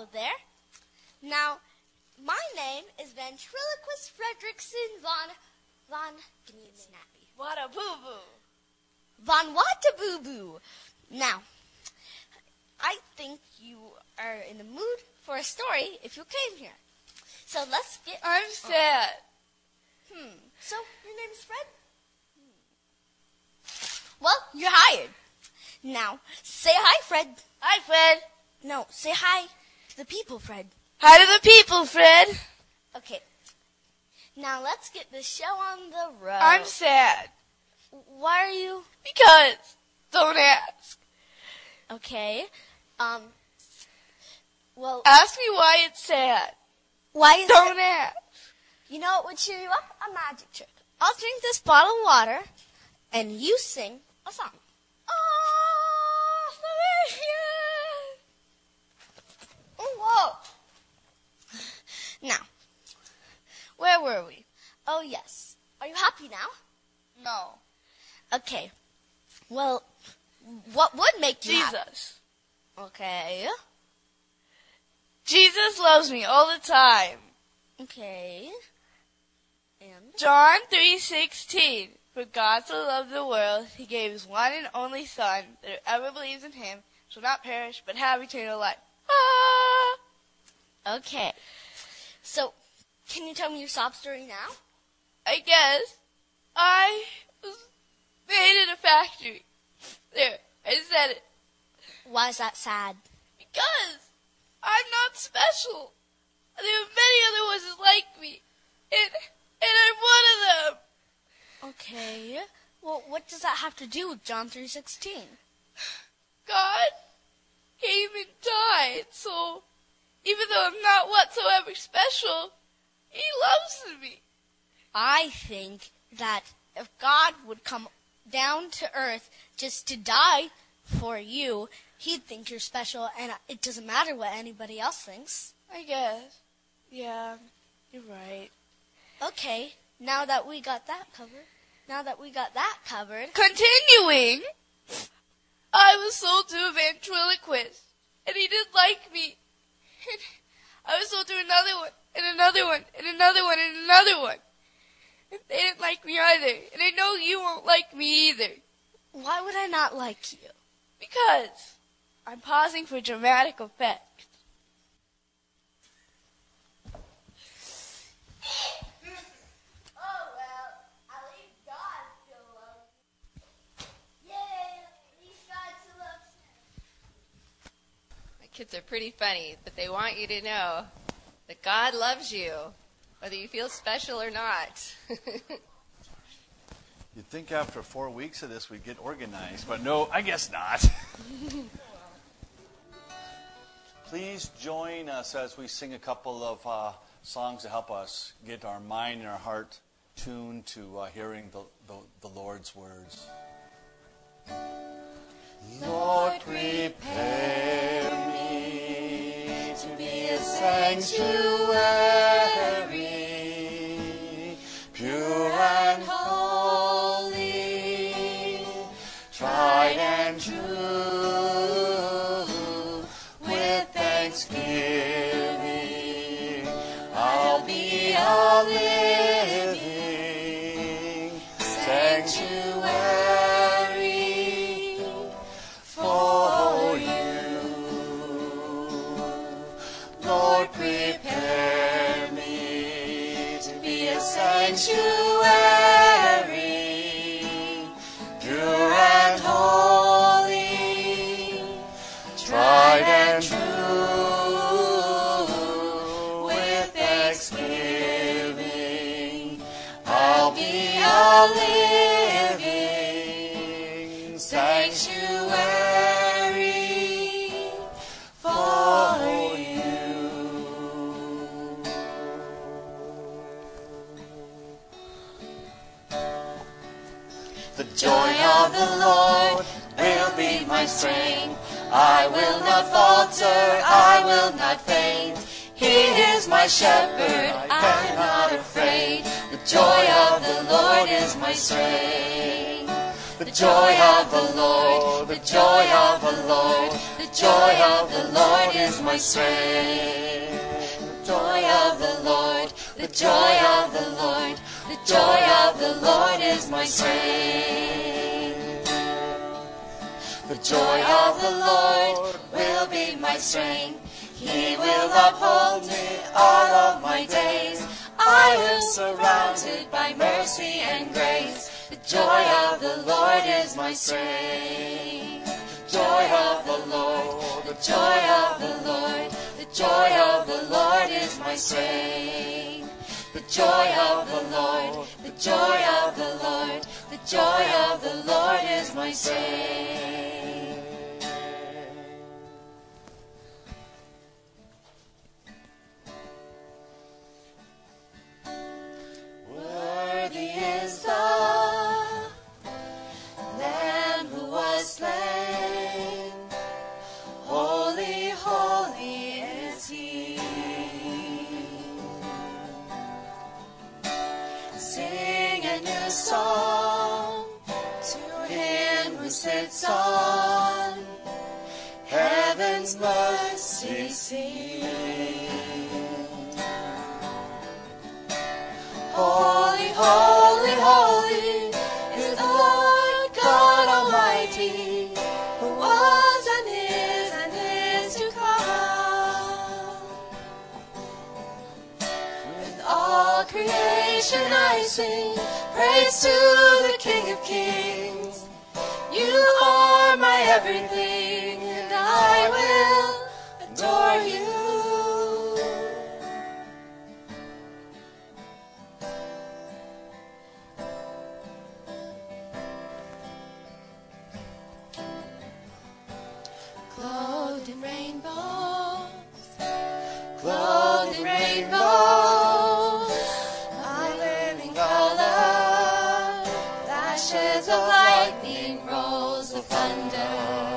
Hello there. Now, my name is Ventriloquist Fredrickson give me a snappy. Wada-boo-boo. Von Wata-boo-boo. Now, I think you are in the mood for a story if you came here. So let's get... I'm sad. So, your name is Fred? Well, you're hired. Now, say hi, Fred. Hi, Fred. No, say hi to the people, Fred. Hi to the people, Fred. Okay. Now, let's get the show on the road. I'm sad. Why are you? Because. Don't ask. Okay. Well... Ask me why it's sad. Why is Don't ask. You know what would cheer you up? A magic trick. I'll drink this bottle of water, and you sing a song. Whoa. Now, where were we? Oh, yes. Are you happy now? No. Okay. Well, what would make you happy? Jesus. Okay. Jesus loves me all the time. Okay. And? John 3:16. For God so loved the world, he gave his one and only Son, that whoever believes in him shall not perish, but have eternal life. Ah! Okay. So, can you tell me your sob story now? I guess I was made in a factory. There, I said it. Why is that sad? Because I'm not special. There are many other ones just like me, and I'm one of them. Okay. Well, what does that have to do with John 3:16? God came and died, so even though I'm not whatsoever special, he loves me. I think that if God would come down to earth just to die for you, he'd think you're special, and it doesn't matter what anybody else thinks. I guess. Yeah, you're right. Okay, now that we got that covered. Continuing, I was sold to a ventriloquist, and he didn't like me. And I was sold to another one, and another one, and another one, and another one. And they didn't like me either, and I know you won't like me either. Why would I not like you? Because I'm pausing for dramatic effect. Kids are pretty funny, but they want you to know that God loves you, whether you feel special or not. You'd think after 4 weeks of this we'd get organized, but no, I guess not. Please join us as we sing a couple of songs to help us get our mind and our heart tuned to hearing the Lord's words. Lord, prepare me to be a sanctuary, pure and holy, tried and true. With thanksgiving, I'll be a living sanctuary. Sanctuary, pure and holy, tried and true. With thanksgiving, I'll be a living sanctuary for you. The joy of the Lord will be my strength. I will not falter, I will not faint. He is my shepherd, I'm not afraid. The joy of the Lord is my strength. The joy of the Lord, the joy of the Lord, the joy of the Lord is is my strength. The joy of the Lord, the joy of the Lord, the joy of the Lord is my strength. The joy of the Lord will be my strength. He will uphold me all of my days. I will surrounded by mercy and grace. The joy of the Lord is my strength. The joy of the Lord, the joy of the Lord, the joy of the Lord is my strength. The joy of the Lord, the joy of the Lord, the joy of the Lord is my strength. Worthy is the Lamb who was slain. Holy, holy is He. Sing a new song to Him who sits on heaven's mercy seat. Holy, holy, holy is the Lord God Almighty, who was and is to come. With all creation I sing praise to the King of Kings. You are my everything, and I will adore you. Clothed in rainbows, clothed in rainbows, my living color, flashes of lightning, rolls of thunder.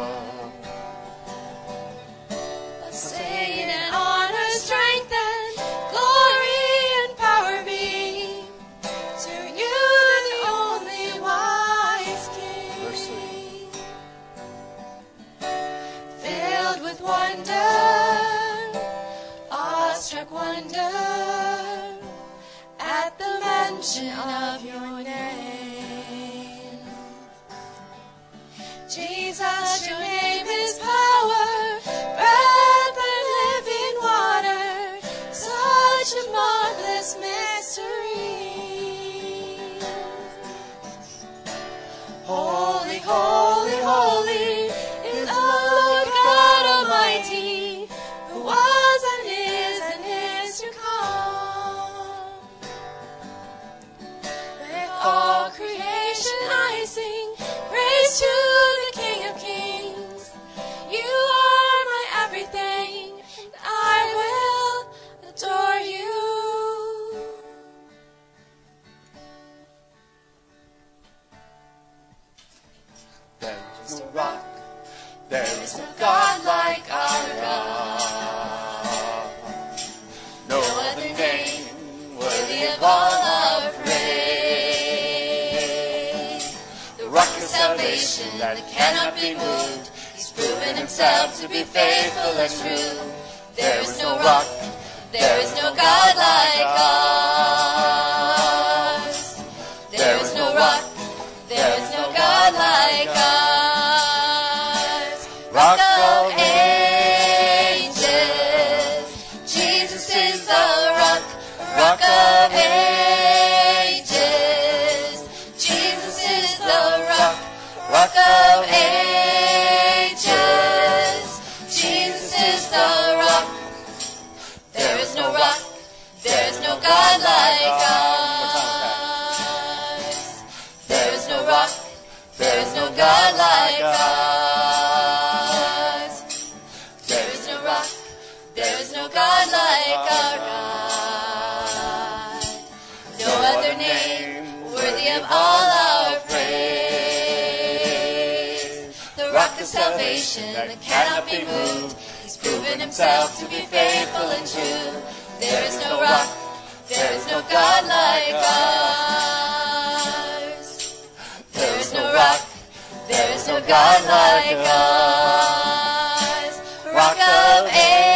Sing and honor, strength and glory and power be to you, the only wise King. Filled with wonder, awestruck wonder, at the mention of your name. Jesus, your name is power, breath and living water, such a marvelous mystery. Holy, holy, holy is the Lord God Almighty, who was and is to come. With all creation I sing praise to the King of Kings. You are my everything, and I will adore you. There is no rock, there is no God like our God. No other name worthy of all our praise. The rock of salvation that cannot be moved, He's proven Himself to be faithful and true. There is no rock, there is no God like ours. There is no rock, there is no God like ours. Rock of ages, Jesus is the rock, rock of ages. Jesus is the rock, rock of ages. Jesus is the rock. There is no rock, there is no God like ours. There is no rock, there is no God like ours. There is no rock, there is no God like our God. No other name worthy of all our praise. The rock of salvation that cannot be moved, He's proven Himself to be faithful and true. There is no rock, there is no God like ours. There is no rock, there is no God like ours. Rock of ages.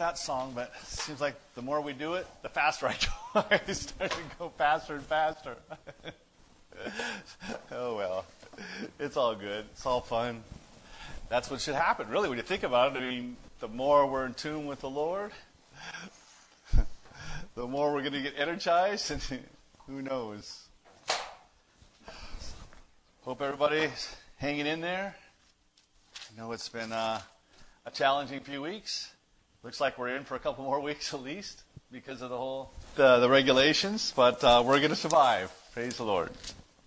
that song, but it seems like the more we do it, the faster I go. I start to go faster and faster. Oh, well. It's all good. It's all fun. That's what should happen, really, when you think about it. I mean, the more we're in tune with the Lord, the more we're going to get energized, and who knows. Hope everybody's hanging in there. I know it's been a challenging few weeks. Looks like we're in for a couple more weeks at least because of the regulations, but we're going to survive. Praise the Lord.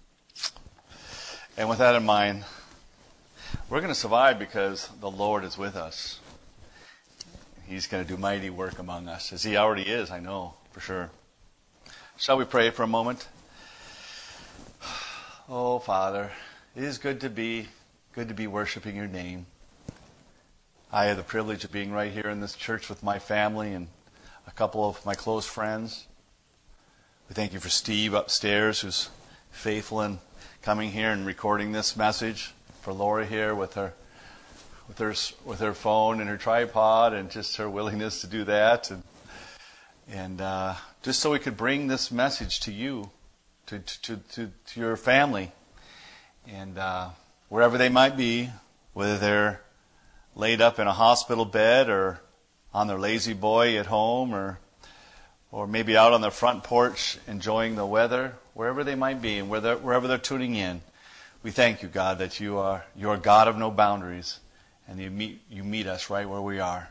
And with that in mind, we're going to survive because the Lord is with us. He's going to do mighty work among us, as He already is, I know, for sure. Shall we pray for a moment? Oh, Father, it is good to be worshiping Your name. I have the privilege of being right here in this church with my family and a couple of my close friends. We thank You for Steve upstairs, who's faithful in coming here and recording this message. For Laura here with her phone and her tripod, and just her willingness to do that, and just so we could bring this message to you, to your family, and wherever they might be, whether they're laid up in a hospital bed or on their lazy boy at home, or maybe out on their front porch enjoying the weather, wherever they might be and wherever they're tuning in. We thank You, God, that You are God of no boundaries, and You meet us right where we are.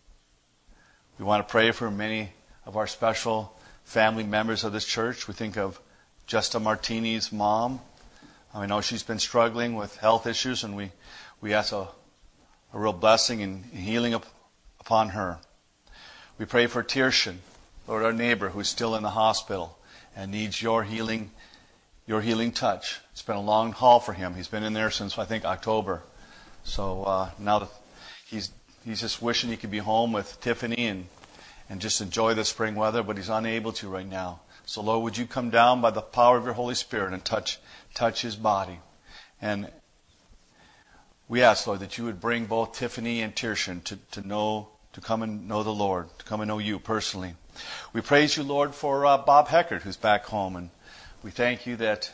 We want to pray for many of our special family members of this church. We think of Justa Martini's mom. I know she's been struggling with health issues, and we ask a real blessing and healing upon her. We pray for Tirschen, Lord, our neighbor, who's still in the hospital and needs Your healing touch. It's been a long haul for him. He's been in there since, I think, October. So now that he's just wishing he could be home with Tiffany and just enjoy the spring weather, but he's unable to right now. So, Lord, would You come down by the power of Your Holy Spirit and touch his body? And we ask, Lord, that You would bring both Tiffany and Tirschen to come and know the Lord, to come and know You personally. We praise You, Lord, for Bob Heckert, who's back home, and we thank You that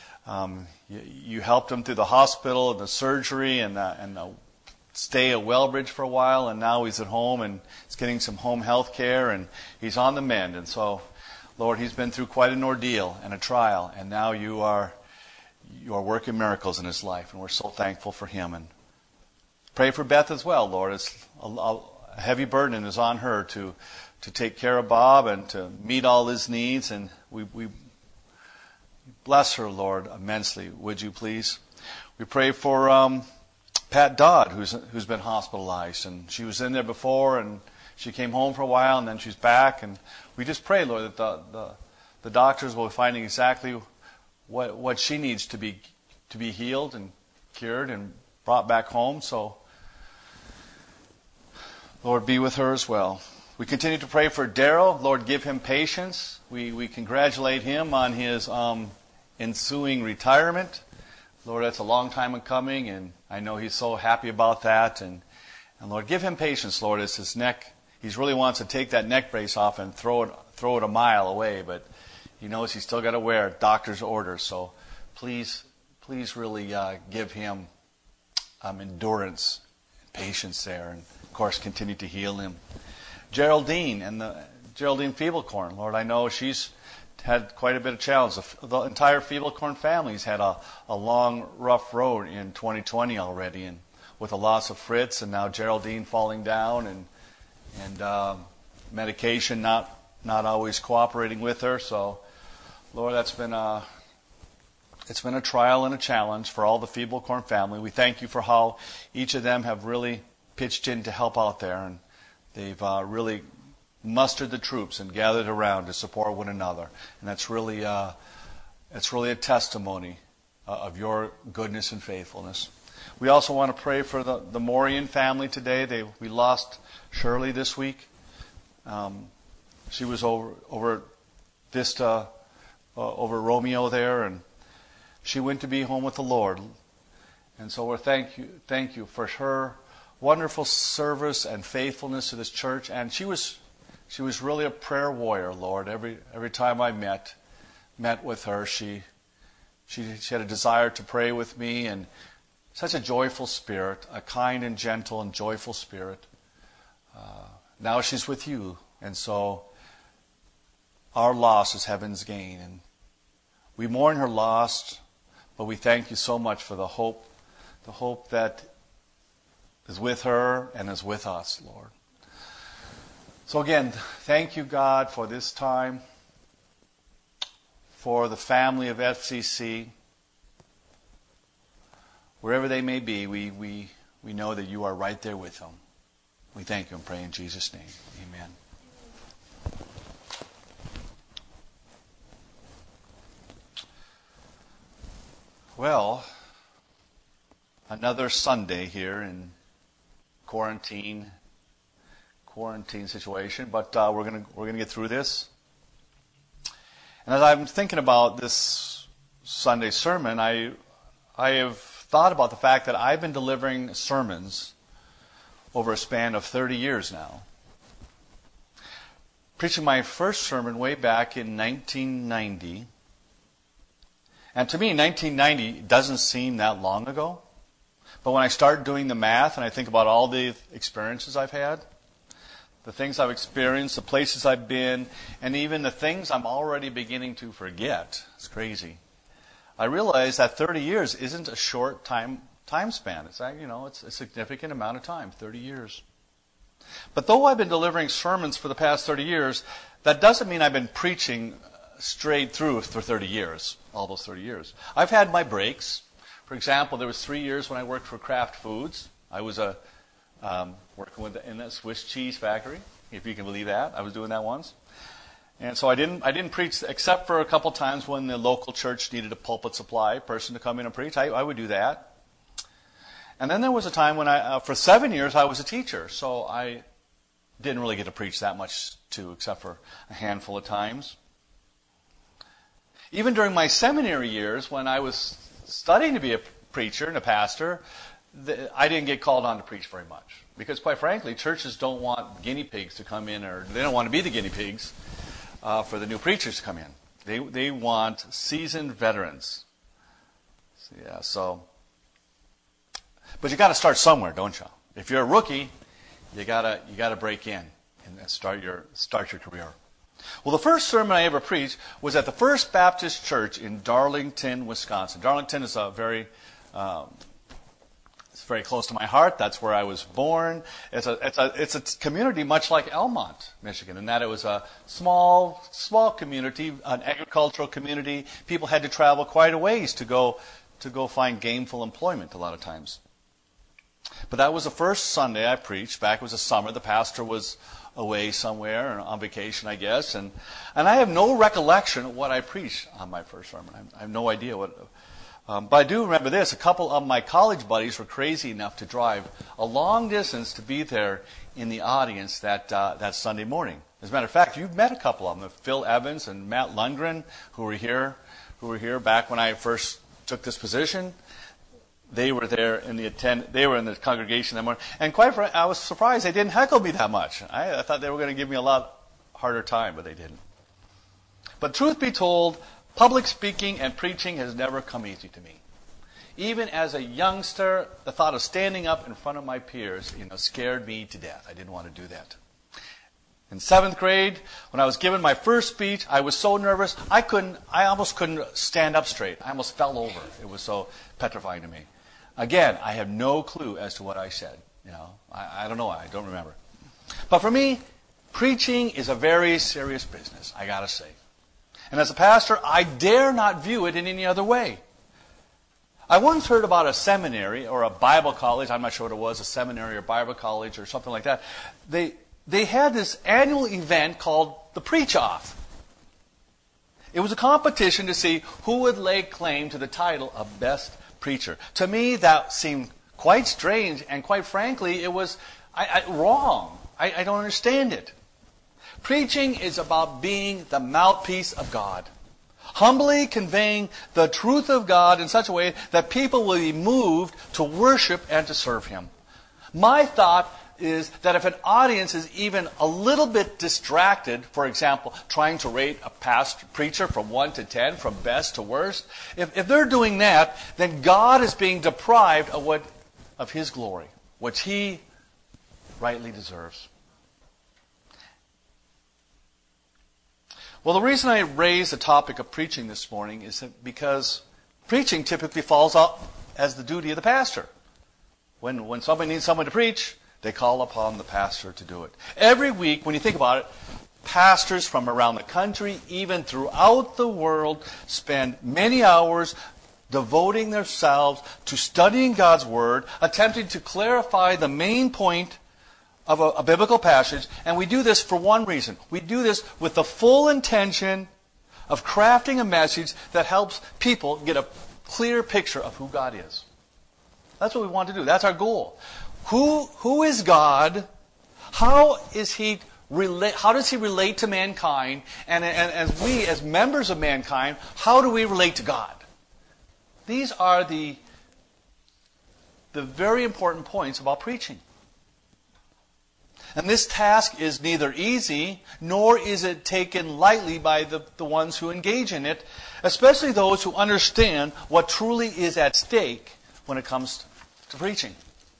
You helped him through the hospital and the surgery and the stay at Wellbridge for a while, and now he's at home and he's getting some home health care, and he's on the mend. And so, Lord, he's been through quite an ordeal and a trial, and now You are working miracles in his life, and we're so thankful for him. And pray for Beth as well, Lord. It's a heavy burden is on her to take care of Bob and to meet all his needs, and we bless her, Lord, immensely. Would You please? We pray for Pat Dodd, who's been hospitalized, and she was in there before, and she came home for a while, and then she's back, and we just pray, Lord, that the doctors will be finding exactly what she needs to be healed and cured and brought back home. So, Lord, be with her as well. We continue to pray for Daryl. Lord, give him patience. We congratulate him on his ensuing retirement. Lord, that's a long time in coming, and I know he's so happy about that. And Lord, give him patience, Lord, as his neck, he really wants to take that neck brace off and throw it a mile away, but he knows he's still got to wear doctor's orders. So please really give him endurance and patience there, and of course continue to heal him. Geraldine and Geraldine Feeblecorn, Lord, I know she's had quite a bit of challenge. The entire Feeblecorn family's had a long, rough road in 2020 already, and with the loss of Fritz and now Geraldine falling down and medication not always cooperating with her. So, Lord, it's been a trial and a challenge for all the Feeblecorn family. We thank You for how each of them have really pitched in to help out there, and they've really mustered the troops and gathered around to support one another. And that's really a testimony of Your goodness and faithfulness. We also want to pray for the Morian family today. We lost Shirley this week. She was over Vista, over Romeo there, and she went to be home with the Lord. And so we thank you for her wonderful service and faithfulness to this church. And she was really a prayer warrior, Lord. Every time I met with her, she had a desire to pray with me, and such a joyful spirit, a kind and gentle and joyful spirit. Now she's with you, and so our loss is heaven's gain. And we mourn her loss, but we thank you so much for the hope that is with her and is with us, Lord. So again, thank you, God, for this time, for the family of FCC. Wherever they may be, we know that you are right there with them. We thank you and pray in Jesus' name. Amen. Well, another Sunday here in quarantine situation, but we're gonna get through this. And as I'm thinking about this Sunday sermon, I have thought about the fact that I've been delivering sermons over a span of 30 years now. Preaching my first sermon way back in 1990. And to me, 1990 doesn't seem that long ago. But when I start doing the math and I think about all the experiences I've had, the things I've experienced, the places I've been, and even the things I'm already beginning to forget, it's crazy. I realize that 30 years isn't a short time span. It's a significant amount of time, 30 years. But though I've been delivering sermons for the past 30 years, that doesn't mean I've been preaching straight through for 30 years, all those 30 years. I've had my breaks. For example, there was 3 years when I worked for Kraft Foods. I was working in a Swiss cheese factory, if you can believe that. I was doing that once. And so I didn't preach except for a couple times when the local church needed a pulpit supply person to come in and preach. I would do that. And then there was a time when for 7 years, I was a teacher. So I didn't really get to preach that much too, except for a handful of times. Even during my seminary years, when I was studying to be a preacher and a pastor, I didn't get called on to preach very much. Because quite frankly, churches don't want guinea pigs to come in, or they don't want to be the guinea pigs for the new preachers to come in. They want seasoned veterans. But you got to start somewhere, don't you? If you're a rookie, you gotta break in and start your career. Well, the first sermon I ever preached was at the First Baptist Church in Darlington, Wisconsin. Darlington is it's very close to my heart. That's where I was born. It's a community much like Elmont, Michigan, in that it was a small community, an agricultural community. People had to travel quite a ways to go find gainful employment a lot of times. But that was the first Sunday I preached. Back it was the summer. The pastor was away somewhere on vacation, I guess, and I have no recollection of what I preached on my first sermon. I have no idea what. But I do remember this. A couple of my college buddies were crazy enough to drive a long distance to be there in the audience that Sunday morning. As a matter of fact, you've met a couple of them, Phil Evans and Matt Lundgren, who were here back when I first took this position. They were there they were in the congregation that morning. And quite frankly, I was surprised they didn't heckle me that much. I thought they were going to give me a lot harder time, but they didn't. But truth be told, public speaking and preaching has never come easy to me. Even as a youngster, the thought of standing up in front of my peers, scared me to death. I didn't want to do that. In 7th grade, when I was given my first speech, I was so nervous, I almost couldn't stand up straight. I almost fell over. It was so petrifying to me. Again, I have no clue as to what I said. I don't know. I don't remember. But for me, preaching is a very serious business, I got to say. And as a pastor, I dare not view it in any other way. I once heard about a seminary or a Bible college. I'm not sure what it was, a seminary or Bible college or something like that. They had this annual event called the Preach-Off. It was a competition to see who would lay claim to the title of best preacher. To me, that seemed quite strange, and quite frankly, it was wrong. I don't understand it. Preaching is about being the mouthpiece of God, humbly conveying the truth of God in such a way that people will be moved to worship and to serve Him. My thought is that if an audience is even a little bit distracted, for example, trying to rate a preacher from 1 to 10, from best to worst, if they're doing that, then God is being deprived of His glory, which He rightly deserves. Well, the reason I raised the topic of preaching this morning is because preaching typically falls out as the duty of the pastor. When somebody needs someone to preach, they call upon the pastor to do it. Every week, when you think about it, pastors from around the country, even throughout the world, spend many hours devoting themselves to studying God's Word, attempting to clarify the main point of a biblical passage, and we do this for one reason. We do this with the full intention of crafting a message that helps people get a clear picture of who God is. That's what we want to do. That's our goal. Who is God? How does He relate to mankind? And as we, as members of mankind, how do we relate to God? These are the very important points about preaching. And this task is neither easy, nor is it taken lightly by the ones who engage in it, especially those who understand what truly is at stake when it comes to preaching.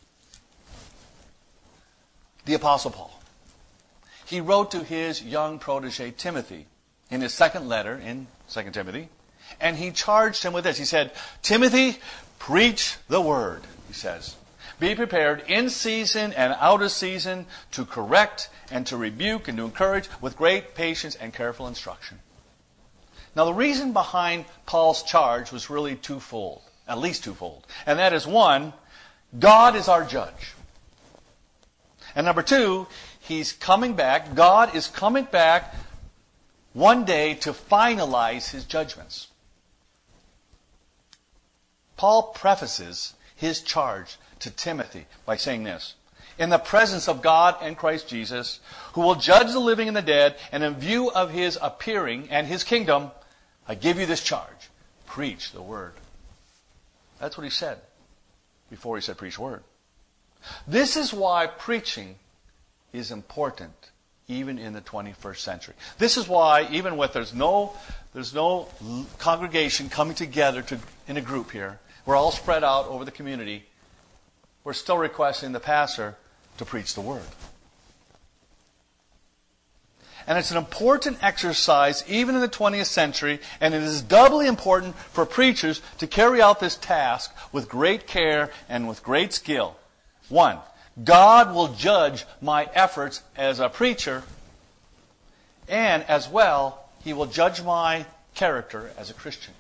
The Apostle Paul. He wrote to his young protege Timothy in his second letter in 2 Timothy, and he charged him with this. He said, "Timothy, preach the word," he says. "Be prepared in season and out of season to correct and to rebuke and to encourage with great patience and careful instruction." Now, the reason behind Paul's charge was really twofold, at least twofold. And that is, one, God is our judge. And number two, He's coming back. God is coming back one day to finalize His judgments. Paul prefaces his charge to Timothy by saying this: "In the presence of God and Christ Jesus, who will judge the living and the dead, and in view of His appearing and His kingdom, I give you this charge: preach the word." That's what he said before he said preach the word. This is why preaching is important even in the 21st century. This is why, even with there's no congregation coming together in a group here, we're all spread out over the community, we're still requesting the pastor to preach the word. And it's an important exercise even in the 20th century, and it is doubly important for preachers to carry out this task with great care and with great skill. One, God will judge my efforts as a preacher, and as well, He will judge my character as a Christian.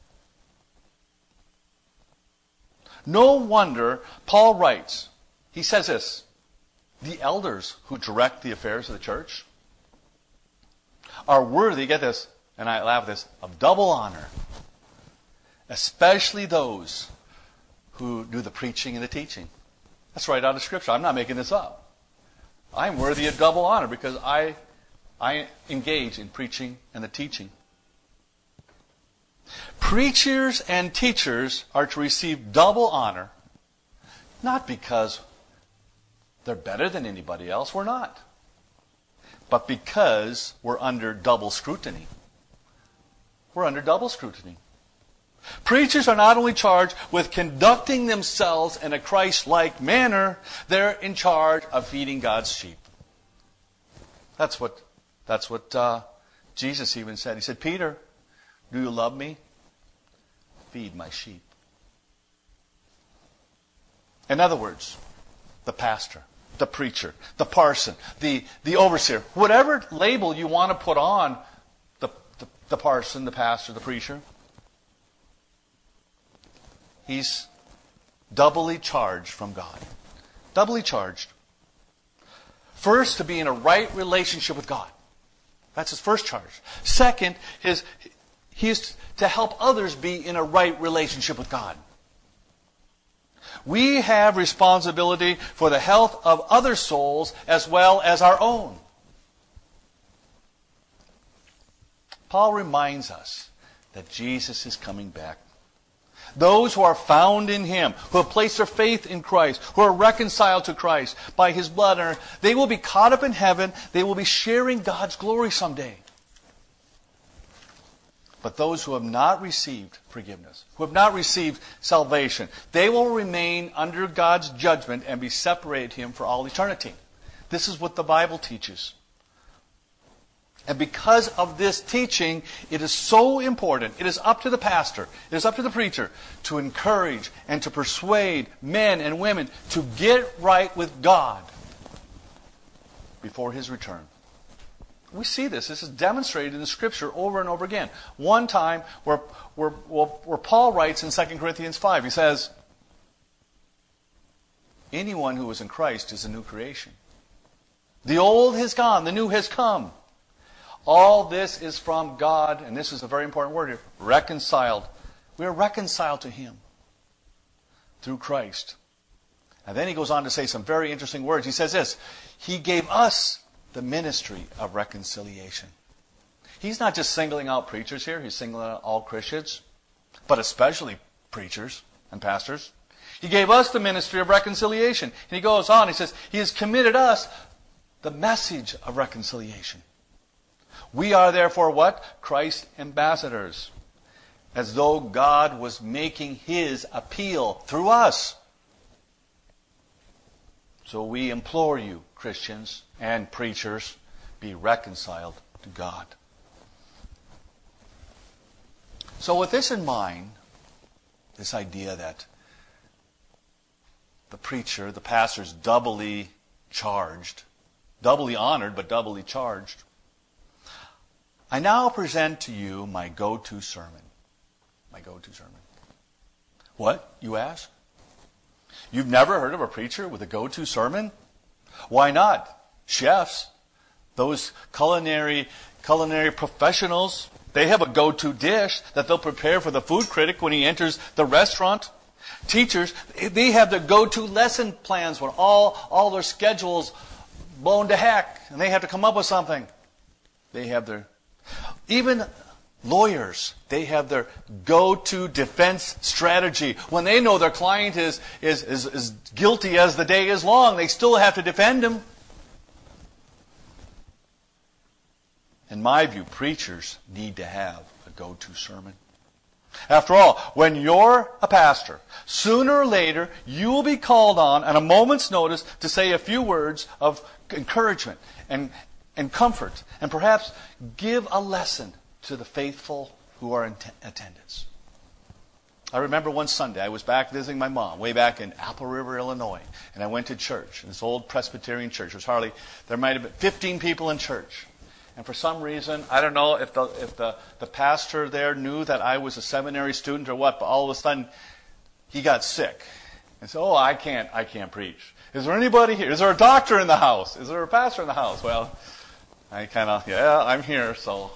No wonder Paul writes, he says this: "The elders who direct the affairs of the church are worthy," get this, and I laugh at this, "of double honor, especially those who do the preaching and the teaching." That's right out of Scripture. I'm not making this up. I'm worthy of double honor because I engage in preaching and the teaching. Preachers and teachers are to receive double honor, not because they're better than anybody else. We're not. But because we're under double scrutiny. We're under double scrutiny. Preachers are not only charged with conducting themselves in a Christ-like manner, they're in charge of feeding God's sheep. That's what Jesus even said. He said, "Peter, do you love me? Feed my sheep." In other words, the pastor, the preacher, the parson, the overseer, whatever label you want to put on the parson, the pastor, the preacher, he's doubly charged from God. Doubly charged. First, to be in a right relationship with God. That's his first charge. Second, he is to help others be in a right relationship with God. We have responsibility for the health of other souls as well as our own. Paul reminds us that Jesus is coming back. Those who are found in Him, who have placed their faith in Christ, who are reconciled to Christ by His blood, they will be caught up in heaven. They will be sharing God's glory someday. But those who have not received forgiveness, who have not received salvation, they will remain under God's judgment and be separated from Him for all eternity. This is what the Bible teaches. And because of this teaching, it is so important. It is up to the pastor, it is up to the preacher to encourage and to persuade men and women to get right with God before His return. We see this. This is demonstrated in the Scripture over and over again. One time where Paul writes in 2 Corinthians 5, he says, anyone who is in Christ is a new creation. The old has gone, the new has come. All this is from God, and this is a very important word here, reconciled. We are reconciled to Him through Christ. And then he goes on to say some very interesting words. He says this, He gave us the ministry of reconciliation. He's not just singling out preachers here, He's singling out all Christians, but especially preachers and pastors. He gave us the ministry of reconciliation. And he goes on, he says, He has committed us the message of reconciliation. We are therefore what? Christ's ambassadors. As though God was making His appeal through us. So we implore you, Christians and preachers, be reconciled to God. So with this in mind, this idea that the preacher, the pastor is doubly charged, doubly honored, but doubly charged, I now present to you my go-to sermon. My go-to sermon. What, you ask? You've never heard of a preacher with a go-to sermon? Why not? Chefs, those culinary professionals, they have a go-to dish that they'll prepare for the food critic when he enters the restaurant. Teachers, they have their go-to lesson plans when all their schedules blown to heck and they have to come up with something. They have their... Even lawyers, they have their go-to defense strategy. When they know their client is guilty as the day is long, they still have to defend him. In my view, preachers need to have a go-to sermon. After all, when you're a pastor, sooner or later, you will be called on at a moment's notice to say a few words of encouragement and comfort, and perhaps give a lesson to the faithful who are in attendance. I remember one Sunday, I was back visiting my mom, way back in Apple River, Illinois, and I went to church, this old Presbyterian church. There might have been 15 people in church. And for some reason, I don't know if the pastor there knew that I was a seminary student or what, but all of a sudden, he got sick. And said, I can't preach. Is there anybody here? Is there a doctor in the house? Is there a pastor in the house? Well, I I'm here, so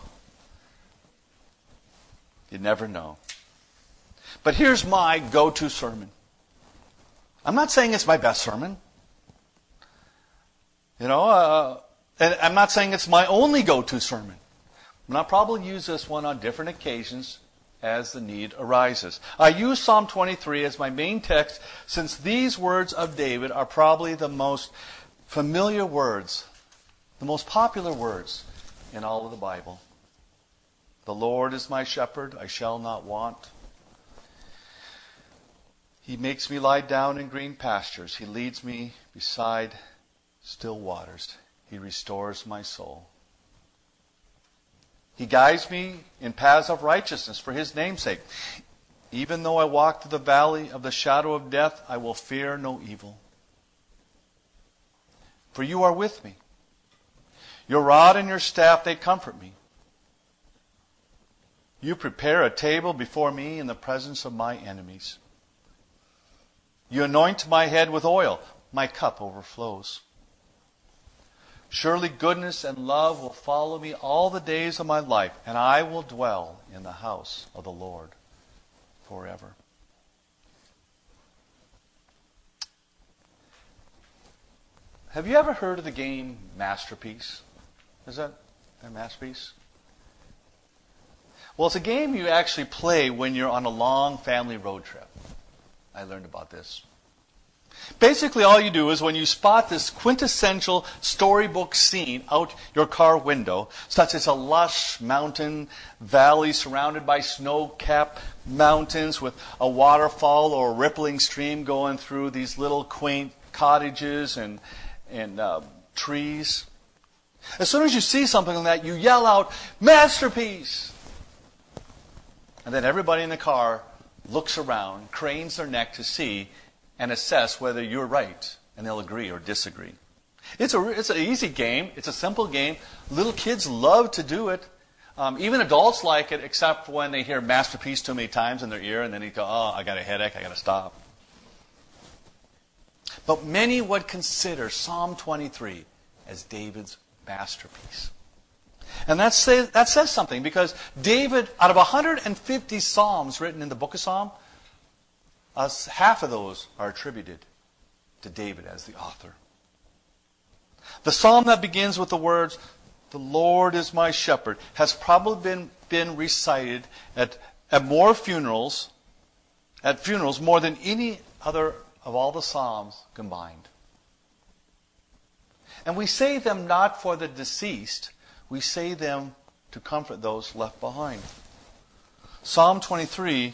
you never know. But here's my go-to sermon. I'm not saying it's my best sermon. And I'm not saying it's my only go-to sermon. And I'll probably use this one on different occasions as the need arises. I use Psalm 23 as my main text since these words of David are probably the most familiar words, the most popular words in all of the Bible. The Lord is my shepherd, I shall not want. He makes me lie down in green pastures. He leads me beside still waters. He restores my soul. He guides me in paths of righteousness for His name's sake. Even though I walk through the valley of the shadow of death, I will fear no evil. For you are with me. Your rod and your staff, they comfort me. You prepare a table before me in the presence of my enemies. You anoint my head with oil. My cup overflows. Surely goodness and love will follow me all the days of my life, and I will dwell in the house of the Lord forever. Have you ever heard of the game Masterpiece? Is that a Masterpiece? Well, it's a game you actually play when you're on a long family road trip. I learned about this. Basically, all you do is when you spot this quintessential storybook scene out your car window, such as a lush mountain valley surrounded by snow-capped mountains with a waterfall or a rippling stream going through these little quaint cottages and trees. As soon as you see something like that, you yell out, "Masterpiece!" And then everybody in the car looks around, cranes their neck to see and assess whether you're right, and they'll agree or disagree. It's an easy game. It's a simple game. Little kids love to do it. Even adults like it, except when they hear "masterpiece" too many times in their ear, and then they go, "Oh, I got a headache. I got to stop." But many would consider Psalm 23 as David's masterpiece. And that says something, because David, out of 150 psalms written in the book of Psalm, half of those are attributed to David as the author. The psalm that begins with the words, "The Lord is my shepherd," has probably been recited at funerals more than any other of all the psalms combined. And we say them not for the deceased, we say them to comfort those left behind. Psalm 23,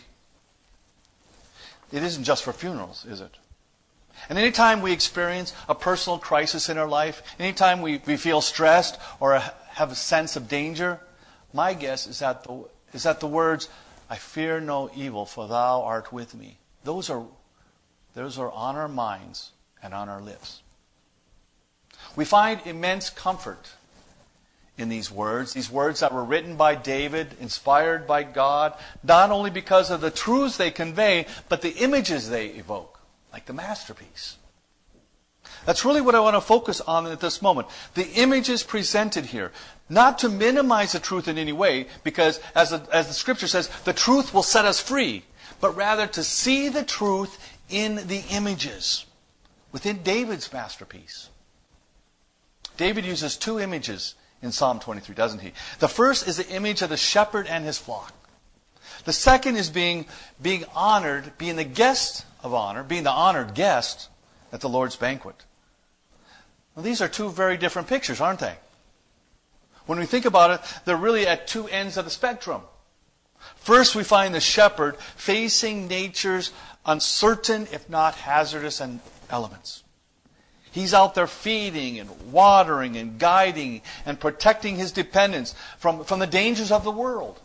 it isn't just for funerals, is it? And anytime we experience a personal crisis in our life, anytime we feel stressed or have a sense of danger, my guess is that the words, "I fear no evil, for thou art with me," those are on our minds and on our lips. We find immense comfort in these words that were written by David, inspired by God, not only because of the truths they convey, but the images they evoke, like the masterpiece. That's really what I want to focus on at this moment. The images presented here, not to minimize the truth in any way, because as the scripture says, the truth will set us free, but rather to see the truth in the images within David's masterpiece. David uses two images in Psalm 23, doesn't he? The first is the image of the shepherd and his flock. The second is being honored, being the guest of honor, being the honored guest at the Lord's banquet. Well, these are two very different pictures, aren't they? When we think about it, they're really at two ends of the spectrum. First, we find the shepherd facing nature's uncertain, if not hazardous, elements. He's out there feeding and watering and guiding and protecting his dependents from the dangers of the world.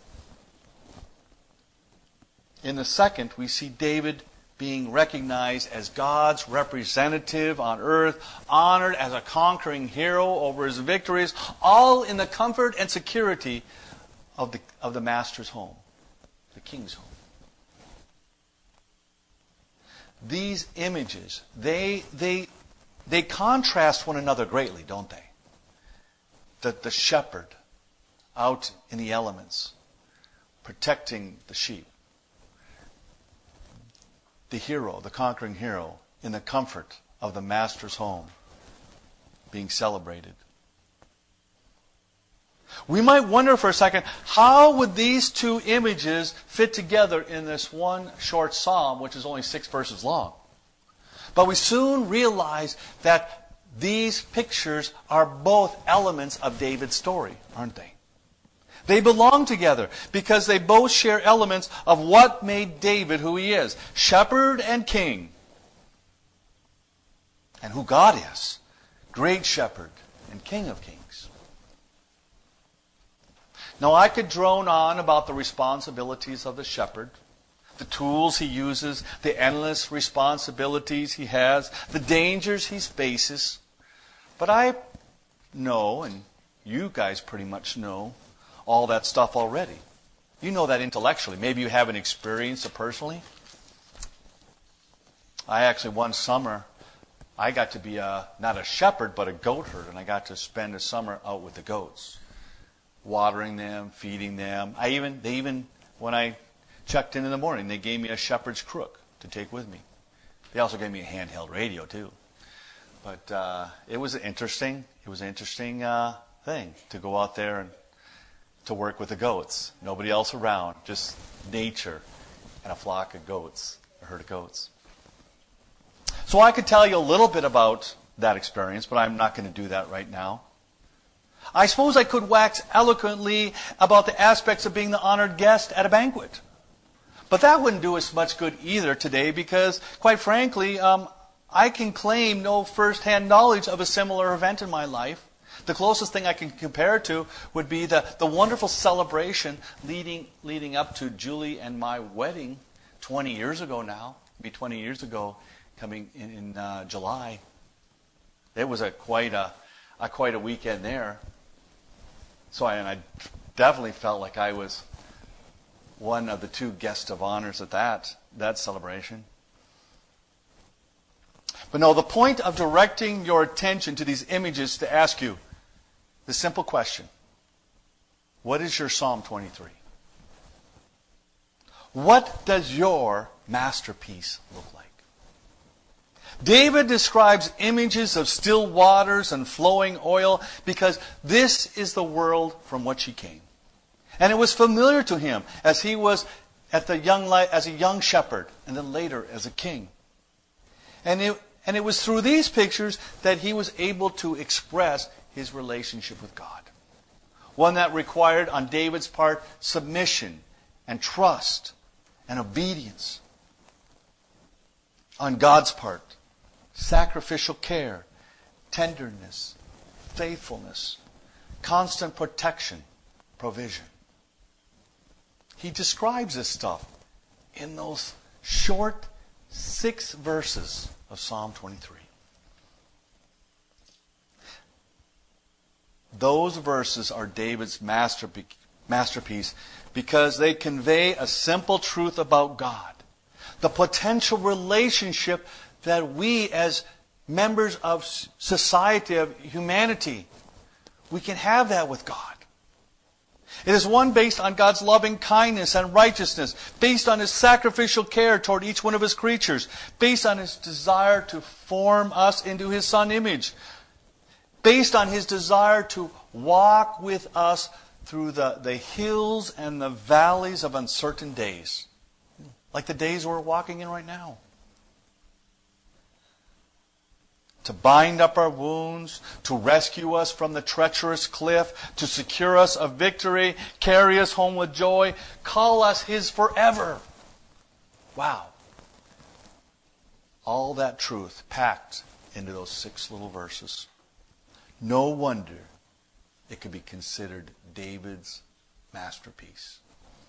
In the second, we see David being recognized as God's representative on earth, honored as a conquering hero over his victories, all in the comfort and security of the master's home, the king's home. These images, they contrast one another greatly, don't they? The shepherd out in the elements, protecting the sheep. The hero, the conquering hero, in the comfort of the master's home, being celebrated. We might wonder for a second, how would these two images fit together in this one short psalm, which is only 6 verses long? But we soon realize that these pictures are both elements of David's story, aren't they? They belong together because they both share elements of what made David who he is, shepherd and king. And who God is, great shepherd and king of kings. Now, I could drone on about the responsibilities of the shepherd, the tools he uses, the endless responsibilities he has, the dangers he faces. But I know, and you guys pretty much know, all that stuff already. You know that intellectually. Maybe you haven't experienced it personally. I actually, one summer, I got to be not a shepherd, but a goat herder, and I got to spend a summer out with the goats, watering them, feeding them. They even, when I checked in the morning, they gave me a shepherd's crook to take with me. They also gave me a handheld radio too. But it was an interesting thing to go out there and to work with the goats. Nobody else around, just nature and a flock of goats, a herd of goats. So I could tell you a little bit about that experience, but I'm not going to do that right now. I suppose I could wax eloquently about the aspects of being the honored guest at a banquet. But that wouldn't do us much good either today because, quite frankly, I can claim no first-hand knowledge of a similar event in my life. The closest thing I can compare it to would be the wonderful celebration leading up to Julie and my wedding 20 years ago now. It'll be 20 years ago coming in July. It was quite a weekend there. So I definitely felt like I was one of the two guests of honors at that celebration. But no, the point of directing your attention to these images is to ask you the simple question: what is your Psalm 23? What does your masterpiece look like? David describes images of still waters and flowing oil because this is the world from which he came. And it was familiar to him as he was as a young shepherd and then later as a king. And it was through these pictures that he was able to express his relationship with God. One that required on David's part submission and trust and obedience. On God's part, sacrificial care, tenderness, faithfulness, constant protection, provision. He describes this stuff in those short 6 verses of Psalm 23. Those verses are David's masterpiece because they convey a simple truth about God. The potential relationship that we as members of society, of humanity, we can have that with God. It is one based on God's loving kindness and righteousness, based on His sacrificial care toward each one of His creatures, based on His desire to form us into His Son image, based on His desire to walk with us through the hills and the valleys of uncertain days, like the days we're walking in right now. To bind up our wounds, to rescue us from the treacherous cliff, to secure us of victory, carry us home with joy, call us His forever. Wow. All that truth packed into those 6 little verses. No wonder it could be considered David's masterpiece.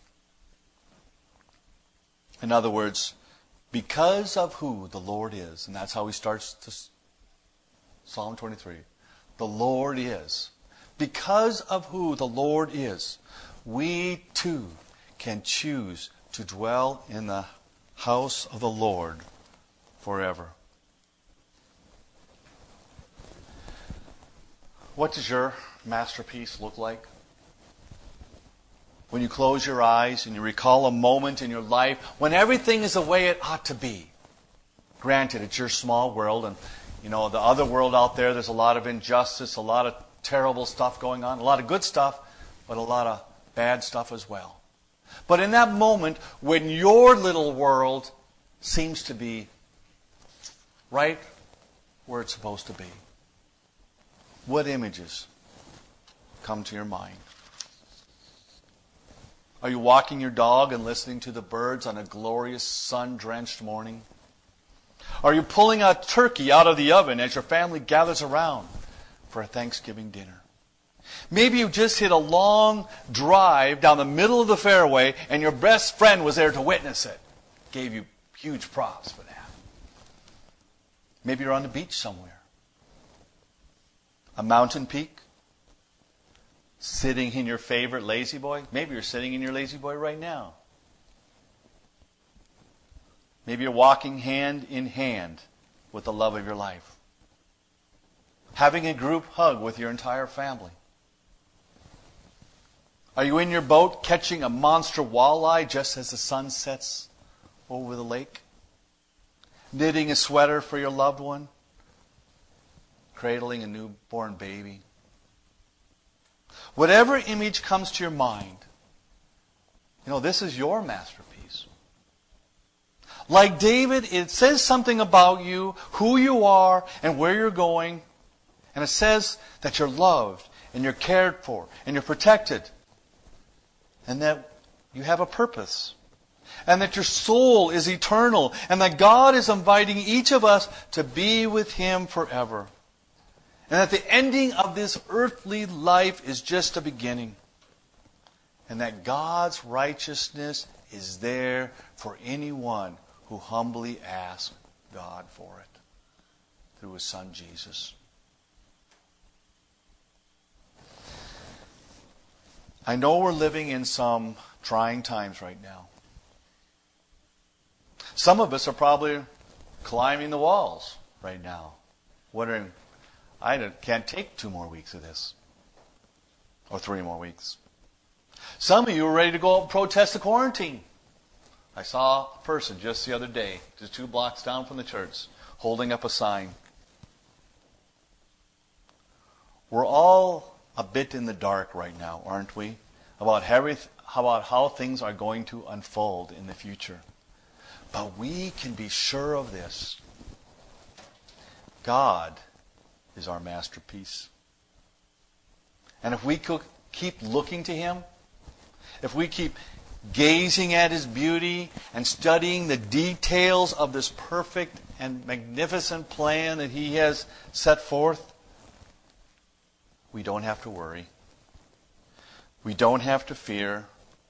In other words, because of who the Lord is, and that's how he starts Psalm 23. The Lord is. Because of who the Lord is, we too can choose to dwell in the house of the Lord forever. What does your masterpiece look like? When you close your eyes and you recall a moment in your life when everything is the way it ought to be. Granted, it's your small world, and the other world out there's a lot of injustice, a lot of terrible stuff going on, a lot of good stuff, but a lot of bad stuff as well. But in that moment, when your little world seems to be right where it's supposed to be, what images come to your mind? Are you walking your dog and listening to the birds on a glorious sun-drenched morning? Are you pulling a turkey out of the oven as your family gathers around for a Thanksgiving dinner? Maybe you just hit a long drive down the middle of the fairway and your best friend was there to witness it. Gave you huge props for that. Maybe you're on the beach somewhere. A mountain peak. Sitting in your favorite lazy boy. Maybe you're sitting in your lazy boy right now. Maybe you're walking hand in hand with the love of your life. Having a group hug with your entire family. Are you in your boat catching a monster walleye just as the sun sets over the lake? Knitting a sweater for your loved one? Cradling a newborn baby? Whatever image comes to your mind, this is your masterpiece. Like David, it says something about you, who you are, and where you're going. And it says that you're loved, and you're cared for, and you're protected. And that you have a purpose. And that your soul is eternal. And that God is inviting each of us to be with Him forever. And that the ending of this earthly life is just a beginning. And that God's righteousness is there for anyone who humbly asks God for it through His Son Jesus. I know we're living in some trying times right now. Some of us are probably climbing the walls right now, wondering, I can't take 2 more weeks of this, or 3 more weeks. Some of you are ready to go out and protest the quarantine. I saw a person just the other day, just 2 blocks down from the church, holding up a sign. We're all a bit in the dark right now, aren't we? About how things are going to unfold in the future. But we can be sure of this. God is our masterpiece. And if we keep looking to Him, if we keep gazing at His beauty and studying the details of this perfect and magnificent plan that He has set forth, we don't have to worry. We don't have to fear.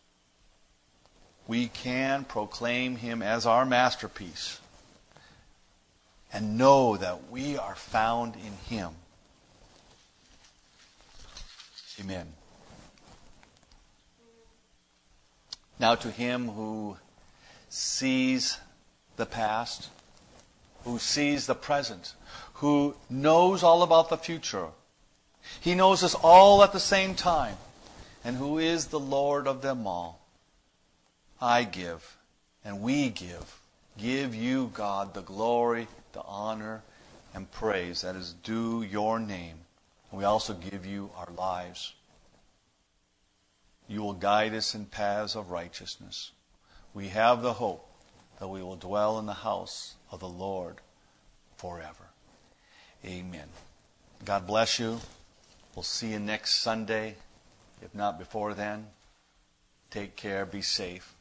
We can proclaim Him as our masterpiece and know that we are found in Him. Amen. Now to Him who sees the past, who sees the present, who knows all about the future. He knows us all at the same time, and who is the Lord of them all. I give, and we give you, God, the glory, the honor, and praise that is due your name. And we also give you our lives. You will guide us in paths of righteousness. We have the hope that we will dwell in the house of the Lord forever. Amen. God bless you. We'll see you next Sunday. If not before then, take care, be safe.